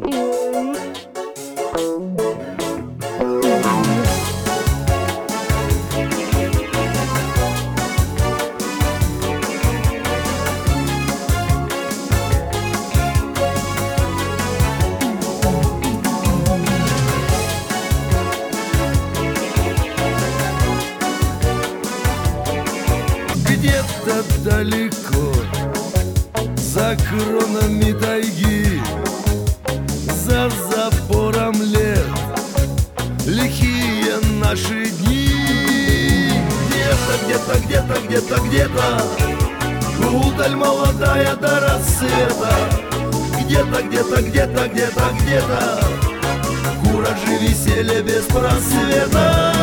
Где-то далеко, за кронами тайги, за забором лет, лихие наши дни. Где-то, удаль молодая до рассвета. Где-то, куражи, веселье без просвета.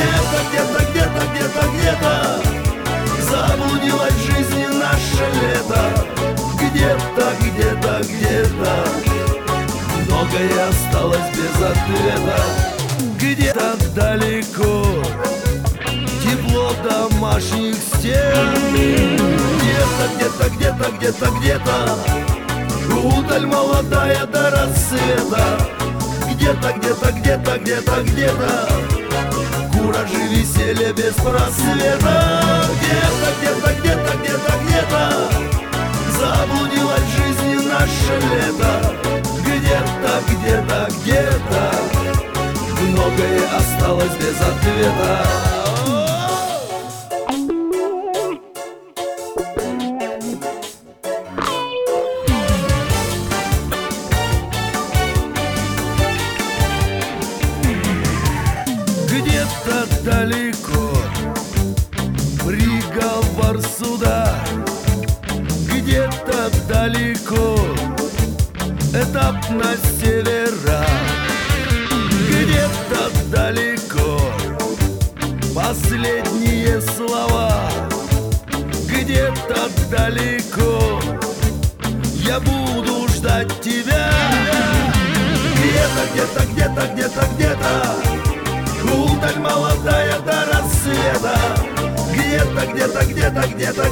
Где-то, заблудилась в жизни наше лето. Где-то, многое осталось без ответа. Где-то далеко, тепло домашних стен. Где-то, удаль молодая до рассвета. Где-то, куражи, веселье без просвета. Где-то, заблудилась в жизни наше лето. Где-то, многое осталось без ответа. Где-то далеко приговор суда. Где-то далеко этап на севера. Где-то далеко последние слова. Где-то далеко я буду ждать тебя. Где-то, удаль молодая до рассвета. Где-то,